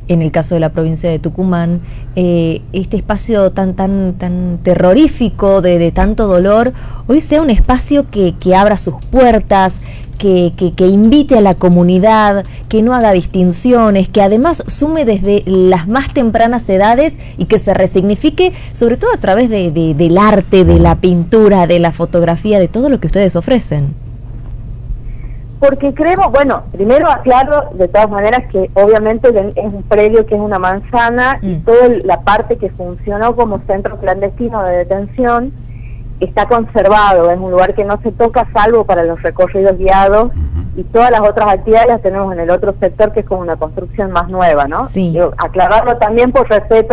en el caso de la provincia de Tucumán, este espacio tan terrorífico, de tanto dolor, hoy sea un espacio que abra sus puertas, que invite a la comunidad, que no haga distinciones, que además sume desde las más tempranas edades y que se resignifique, sobre todo a través del arte, de la pintura, de la fotografía, de todo lo que ustedes ofrecen. Porque creemos, bueno, primero aclaro de todas maneras que obviamente es un predio que es una manzana y toda la parte que funcionó como centro clandestino de detención está conservado, es un lugar que no se toca salvo para los recorridos guiados y todas las otras actividades las tenemos en el otro sector que es como una construcción más nueva, ¿no? Sí. Aclararlo también por respeto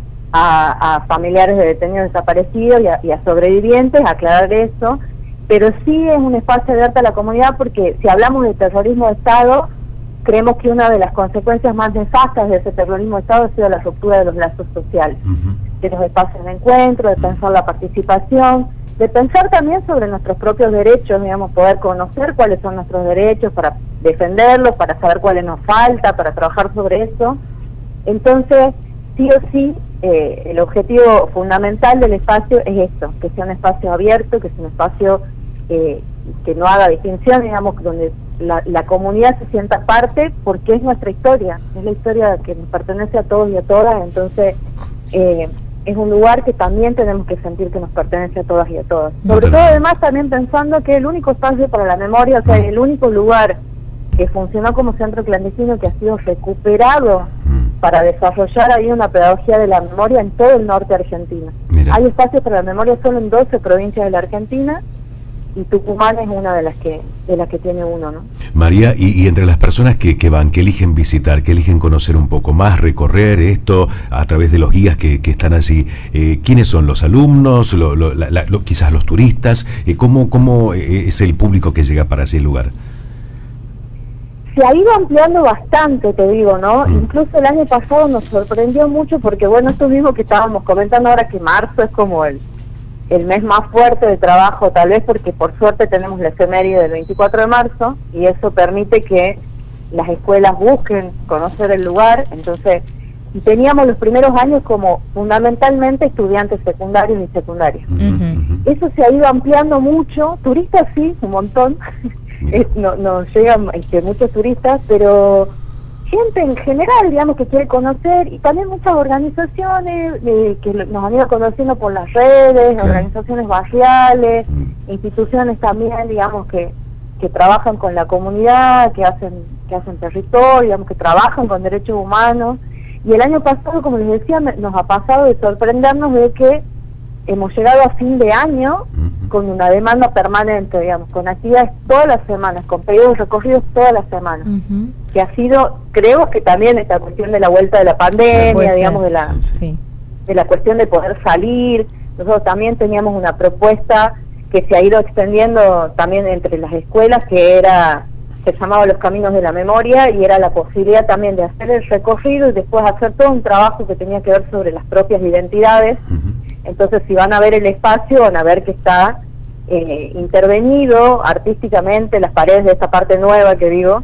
a familiares de detenidos desaparecidos y a sobrevivientes, aclarar eso, pero sí es un espacio abierto a la comunidad porque si hablamos de terrorismo de Estado, creemos que una de las consecuencias más nefastas de ese terrorismo de Estado ha sido la ruptura de los lazos sociales, de los espacios de encuentro, de pensar la participación, de pensar también sobre nuestros propios derechos, digamos, poder conocer cuáles son nuestros derechos para defenderlos, para saber cuáles nos falta, para trabajar sobre eso. Entonces, sí o sí, el objetivo fundamental del espacio es esto, que sea un espacio abierto, que sea un espacio que no haga distinción, digamos, donde la comunidad se sienta parte, porque es nuestra historia, es la historia que nos pertenece a todos y a todas, entonces es un lugar que también tenemos que sentir que nos pertenece a todas y a todos. Sobre todo además también pensando que el único espacio para la memoria, o sea, el único lugar que funcionó como centro clandestino que ha sido recuperado para desarrollar ahí una pedagogía de la memoria en todo el norte argentino. Mira. Hay espacios para la memoria solo en 12 provincias de la Argentina y Tucumán es una de las que tiene uno, ¿no? María, y entre las personas que van, que eligen visitar, que eligen conocer un poco más, recorrer esto a través de los guías que están allí, ¿quiénes son los alumnos, quizás los turistas? ¿Cómo es el público que llega para ese lugar? Se ha ido ampliando bastante, te digo, ¿no? Incluso el año pasado nos sorprendió mucho porque, bueno, esto mismo que estábamos comentando ahora, que marzo es como el mes más fuerte de trabajo, tal vez porque por suerte tenemos la efeméride del 24 de marzo y eso permite que las escuelas busquen conocer el lugar. Entonces, teníamos los primeros años como fundamentalmente estudiantes secundarios y secundarias. Eso se ha ido ampliando mucho, turistas sí, un montón. No llegan muchos turistas, pero gente en general, digamos, que quiere conocer, y también muchas organizaciones que nos han ido conociendo por las redes, organizaciones barriales, instituciones también, digamos, que trabajan con la comunidad, que hacen territorio, digamos, que trabajan con derechos humanos. Y el año pasado, como les decía, nos ha pasado de sorprendernos de que hemos llegado a fin de año con una demanda permanente, digamos, con actividades todas las semanas, con pedidos recorridos todas las semanas, que ha sido, creo que también esta cuestión de la vuelta de la pandemia, digamos, de la cuestión de poder salir. Nosotros también teníamos una propuesta que se ha ido extendiendo también entre las escuelas, que se llamaba Los Caminos de la Memoria, y era la posibilidad también de hacer el recorrido y después hacer todo un trabajo que tenía que ver sobre las propias identidades. Entonces, si van a ver el espacio, van a ver que está intervenido artísticamente, las paredes de esta parte nueva que digo,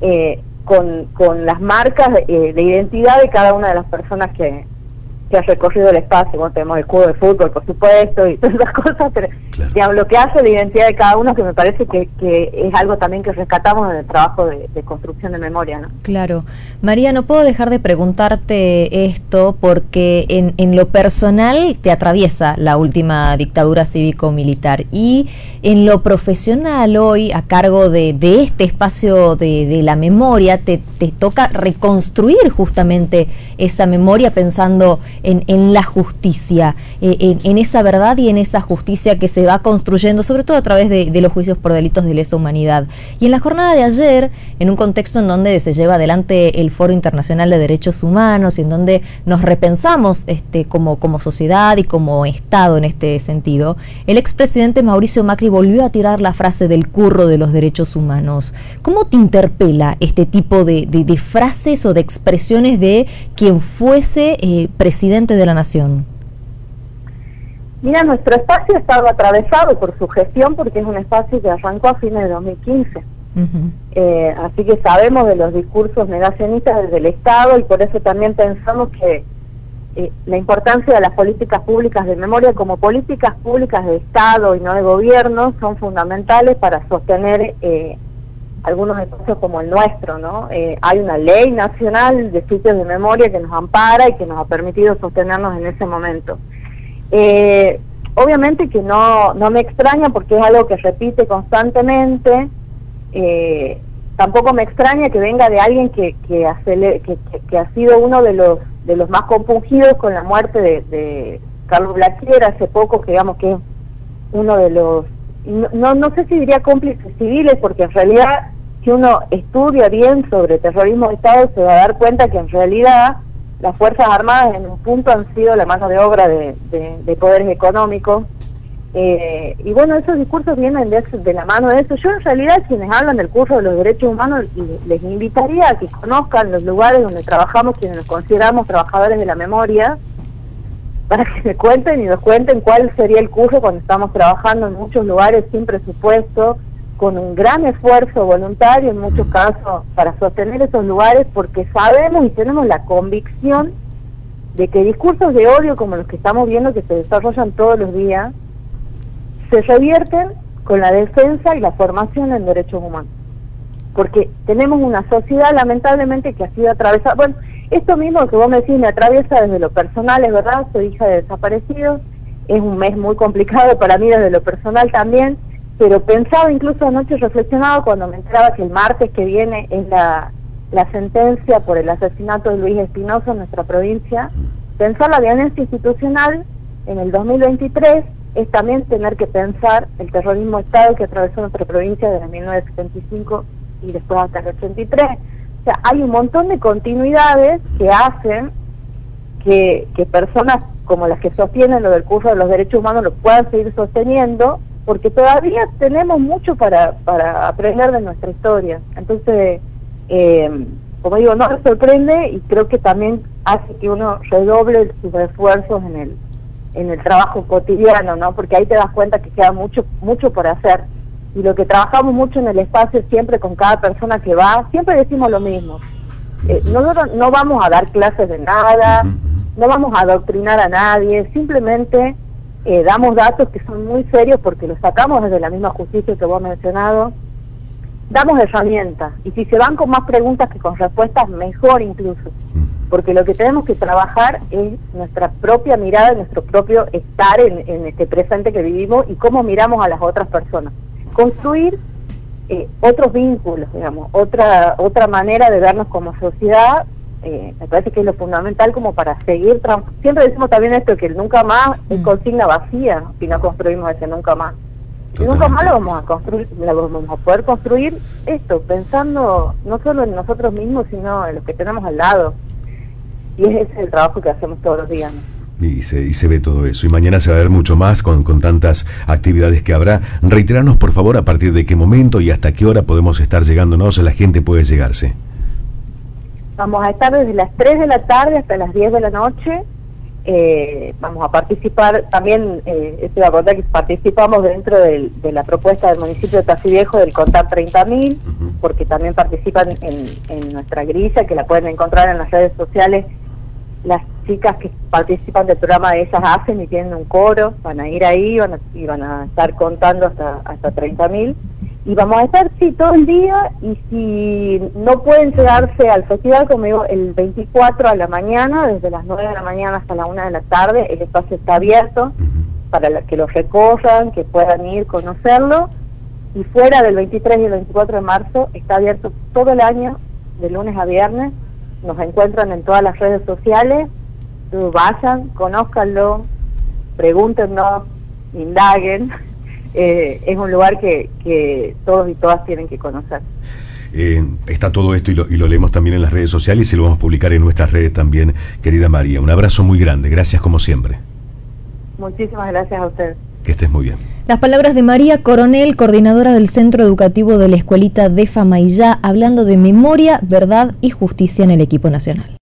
con las marcas de identidad de cada una de las personas que ha recorrido el espacio. Bueno, tenemos el escudo de fútbol, por supuesto, y todas esas cosas, pero digamos, lo que hace la identidad de cada uno, que me parece que es algo también que rescatamos en el trabajo de construcción de memoria, ¿no? Claro. María, no puedo dejar de preguntarte esto porque en lo personal te atraviesa la última dictadura cívico-militar, y en lo profesional hoy, a cargo de este espacio de la memoria, te toca reconstruir justamente esa memoria pensando en la justicia, en esa verdad y en esa justicia que se va construyendo, sobre todo a través de los juicios por delitos de lesa humanidad. Y en la jornada de ayer, en un contexto en donde se lleva adelante el Foro Internacional de Derechos Humanos y en donde nos repensamos como sociedad y como Estado en este sentido, el expresidente Mauricio Macri volvió a tirar la frase del curro de los derechos humanos. ¿Cómo te interpela este tipo de frases o de expresiones de quien fuese presidente de la Nación? Mira, nuestro espacio ha estado atravesado por su gestión, porque es un espacio que arrancó a fines de 2015. Así que sabemos de los discursos negacionistas desde el Estado, y por eso también pensamos que la importancia de las políticas públicas de memoria como políticas públicas de Estado y no de gobierno son fundamentales para sostener algunos espacios como el nuestro, ¿no? Hay una ley nacional de sitios de memoria que nos ampara y que nos ha permitido sostenernos en ese momento. Obviamente que no me extraña, porque es algo que repite constantemente. Tampoco me extraña que venga de alguien que ha sido uno de los más compungidos con la muerte de Carlos Blaquier hace poco, que digamos que es uno de los, no sé si diría cómplices civiles, porque en realidad si uno estudia bien sobre terrorismo de Estado se va a dar cuenta que en realidad las Fuerzas Armadas en un punto han sido la mano de obra de poderes económicos. Y bueno, esos discursos vienen de la mano de eso. Yo en realidad, quienes hablan del curso de los derechos humanos, les invitaría a que conozcan los lugares donde trabajamos, quienes nos consideramos trabajadores de la memoria, para que me cuenten y nos cuenten cuál sería el curso cuando estamos trabajando en muchos lugares sin presupuesto, con un gran esfuerzo voluntario en muchos casos para sostener esos lugares, porque sabemos y tenemos la convicción de que discursos de odio como los que estamos viendo que se desarrollan todos los días se revierten con la defensa y la formación en derechos humanos, porque tenemos una sociedad lamentablemente que ha sido atravesada. Bueno, esto mismo que vos me decís me atraviesa desde lo personal, es verdad, soy hija de desaparecidos, es un mes muy complicado para mí desde lo personal también, pero pensaba, incluso anoche reflexionaba cuando me enteraba que el martes que viene es la sentencia por el asesinato de Luis Espinosa en nuestra provincia. Pensar la violencia institucional en el 2023 es también tener que pensar el terrorismo de Estado que atravesó nuestra provincia desde 1975 y después hasta el 83. O sea, hay un montón de continuidades que hacen que personas como las que sostienen lo del curso de los derechos humanos lo puedan seguir sosteniendo, porque todavía tenemos mucho para aprender de nuestra historia. Entonces, como digo, no me sorprende, y creo que también hace que uno redoble sus esfuerzos en el trabajo cotidiano, ¿no? Porque ahí te das cuenta que queda mucho por hacer, y lo que trabajamos mucho en el espacio siempre con cada persona que va, siempre decimos lo mismo. Nosotros no vamos a dar clases de nada, no vamos a adoctrinar a nadie, simplemente damos datos que son muy serios porque los sacamos desde la misma justicia que vos has mencionado, damos herramientas, y si se van con más preguntas que con respuestas, mejor incluso, porque lo que tenemos que trabajar es nuestra propia mirada, nuestro propio estar en este presente que vivimos y cómo miramos a las otras personas. Construir otros vínculos, digamos, otra manera de vernos como sociedad, me parece que es lo fundamental como para seguir. Siempre decimos también esto, que el nunca más es consigna vacía si no construimos ese nunca más. Y nunca más lo vamos a construir, lo vamos a poder construir esto, pensando no solo en nosotros mismos, sino en los que tenemos al lado. Y ese es el trabajo que hacemos todos los días, ¿no? Y se ve todo eso. Y mañana se va a ver mucho más con tantas actividades que habrá. Reiteranos, por favor, a partir de qué momento y hasta qué hora podemos estar llegándonos, la gente puede llegarse. Vamos a estar desde las 3 de la tarde hasta las 10 de la noche. Vamos a participar también, estoy a contar que participamos dentro de la propuesta del municipio de Tafí Viejo del Contar 30.000, porque también participan en nuestra grilla, que la pueden encontrar en las redes sociales. Las chicas que participan del programa de Ellas Hacen y tienen un coro, van a ir ahí y van a estar contando hasta 30.000. Y vamos a estar, sí, todo el día, y si no pueden llegarse al festival, como digo, el 24 a la mañana, desde las 9 de la mañana hasta la 1 de la tarde, el espacio está abierto para que lo recorran, que puedan ir, conocerlo. Y fuera del 23 y el 24 de marzo está abierto todo el año, de lunes a viernes. Nos encuentran en todas las redes sociales, vayan, conózcanlo, pregúntenos, indaguen. Es un lugar que todos y todas tienen que conocer. Está todo esto y lo leemos también en las redes sociales y lo vamos a publicar en nuestras redes también, querida María. Un abrazo muy grande, gracias como siempre. Muchísimas gracias a ustedes. Que estés muy bien. Las palabras de María Coronel, coordinadora del Centro Educativo de la Escuelita de Famaillá, hablando de memoria, verdad y justicia en el equipo nacional.